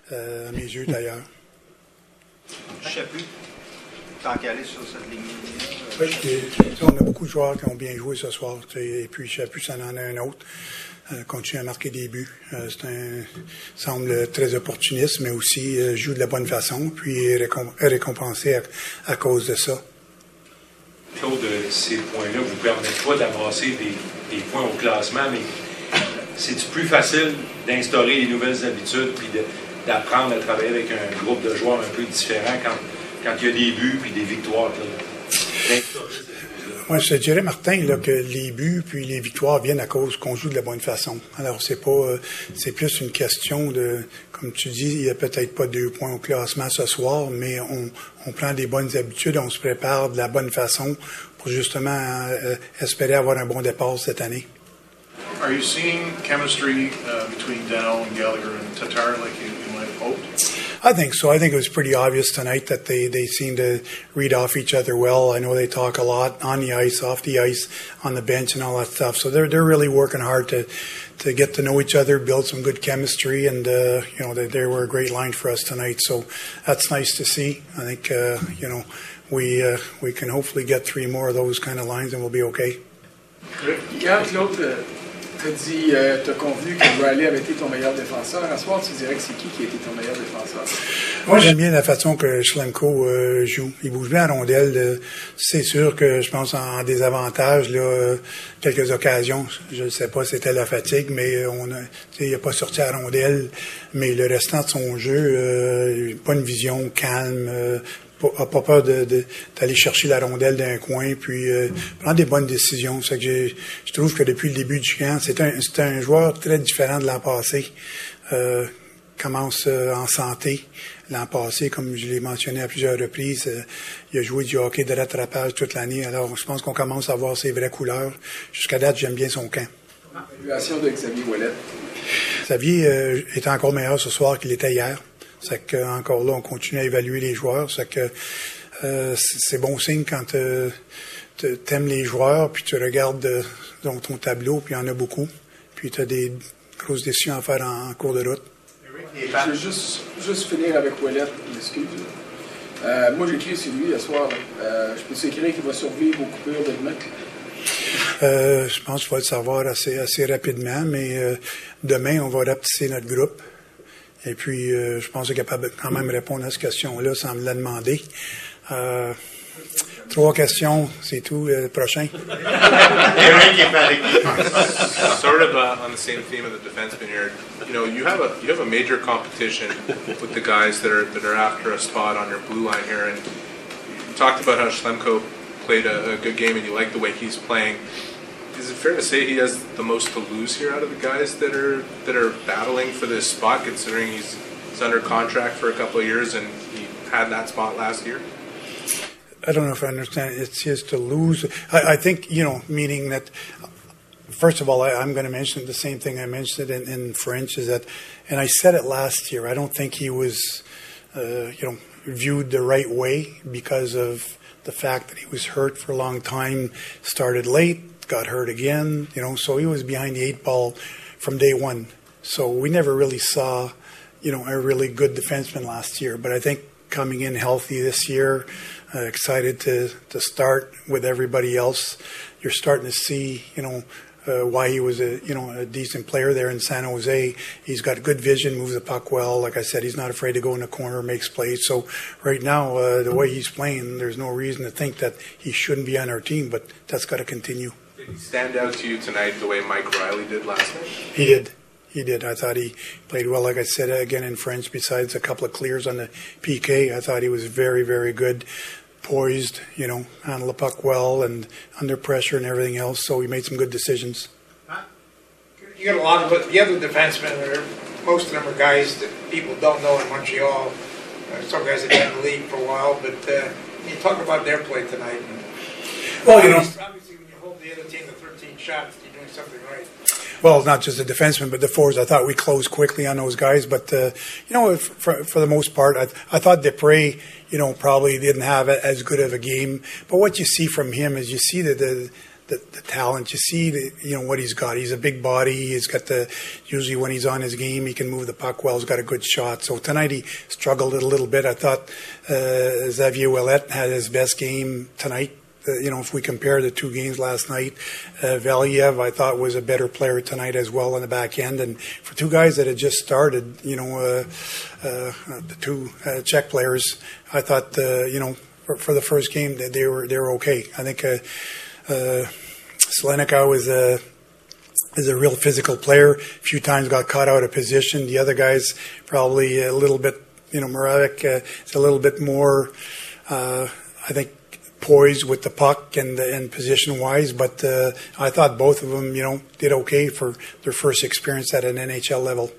à mes yeux d'ailleurs. Chaput, tant qu'à aller sur cette ligne. Oui, on a beaucoup de joueurs qui ont bien joué ce soir. Et puis Chaput, ça en a un autre. Continue à marquer des buts. Semble très opportuniste, mais aussi joue de la bonne façon, puis est récompensé à cause de ça. Claude, ces points-là vous permettent pas d'avancer des points au classement, mais c'est plus facile d'instaurer des nouvelles habitudes puis d'apprendre à travailler avec un groupe de joueurs un peu différent quand il y a des buts puis des victoires. Moi, je te dirais, Martin, là, que les buts puis les victoires viennent à cause qu'on joue de la bonne façon. Alors, c'est plus une question de, comme tu dis, il n'y a peut-être pas 2 points au classement ce soir, mais on prend des bonnes habitudes, on se prépare de la bonne façon pour justement espérer avoir un bon départ cette année. Are you seeing chemistry between Dow and Gallagher and Tatar like you might have hoped? I think so. I think it was pretty obvious tonight that they seem to read off each other well. I know they talk a lot on the ice, off the ice, on the bench, and all that stuff. So they're really working hard to get to know each other, build some good chemistry, and they were a great line for us tonight. So that's nice to see. I think we can hopefully get 3 more of those kind of lines, and we'll be okay. Hier, Claude, t'as convenu que Riley avait été ton meilleur défenseur. À ce soir, tu dirais que c'est qui a été ton meilleur défenseur? Moi, j'aime bien la façon que Schlemko joue. Il bouge bien la rondelle. C'est sûr que je pense en désavantage, là, quelques occasions. Je ne sais pas si c'était la fatigue, mais il n'a pas sorti à la rondelle. Mais le restant de son jeu, pas une vision calme, a pas peur d'aller chercher la rondelle d'un coin, puis prendre des bonnes décisions. C'est que je trouve que depuis le début du camp, c'est un joueur très différent de l'an passé. Commence en santé. L'an passé, comme je l'ai mentionné à plusieurs reprises, il a joué du hockey de rattrapage toute l'année. Alors, je pense qu'on commence à voir ses vraies couleurs. Jusqu'à date, j'aime bien son camp. Évaluation de Xavier Ouellet. Xavier est encore meilleur ce soir qu'il était hier. C'est que encore là, on continue à évaluer les joueurs. C'est que c'est bon signe quand t'aimes les joueurs, puis tu regardes ton tableau, puis il y en a beaucoup. Puis tu as des grosses décisions à faire en cours de route. Je vais juste finir avec Ouellet, excuse. Moi, j'ai écrit sur lui ce soir. Je peux écrire qu'il va survivre aux coupures de demain. Je pense qu'il va le savoir assez rapidement, mais demain, on va rapetisser notre groupe. Et puis, je pense qu'il est capable de quand même répondre à cette question-là sans me la demander. 3 questions, c'est tout. Prochain. Sort of on the same theme of the defenseman here. You have a major competition with the guys that are after a spot on your blue line here, and you talked about how Schlemko played a good game, and you like the way he's playing. Is it fair to say he has the most to lose here out of the guys that are battling for this spot, considering he's under contract for a couple of years and he had that spot last year? I don't know if I understand. It's his to lose. I think, meaning that, first of all, I'm going to mention the same thing I mentioned in French, is that, and I said it last year, I don't think he was, viewed the right way because of the fact that he was hurt for a long time, started late, got hurt again, so he was behind the 8 ball from day one. So we never really saw, a really good defenseman last year. But I think coming in healthy this year, excited to start with everybody else. You're starting to see, why he was a decent player there in San Jose. He's got good vision, moves the puck well. Like I said, he's not afraid to go in the corner, makes plays. So right now, the way he's playing, there's no reason to think that he shouldn't be on our team, but that's got to continue. Did he stand out to you tonight the way Mike Riley did last night? He did. He did. I thought he played well. Like I said, again in French, besides a couple of clears on the PK, I thought he was very, very good. Poised, handled the puck well and under pressure and everything else. So he made some good decisions. You got a lot of the other defensemen. Most of them are guys that people don't know in Montreal. Some guys have been in the league for a while, but you talk about their play tonight. Well, obviously when you hold the other team to 13 shots, you're doing something right. Well, not just the defensemen, but the forwards. I thought we closed quickly on those guys. But, for the most part, I thought Dupré, probably didn't have as good of a game. But what you see from him is you see that the talent. You see, what he's got. He's a big body. He's got usually when he's on his game, he can move the puck well. He's got a good shot. So tonight he struggled a little bit. I thought Xavier Ouellet had his best game tonight. If we compare the two games last night, Valiev, I thought, was a better player tonight as well on the back end. And for two guys that had just started, the two Czech players, I thought, for the first game, they were okay. I think Slenica is a real physical player. A few times got caught out of position. The other guys probably a little bit, Moravec is a little bit more, I think, poised with the puck and position-wise, but I thought both of them, did okay for their first experience at an NHL level.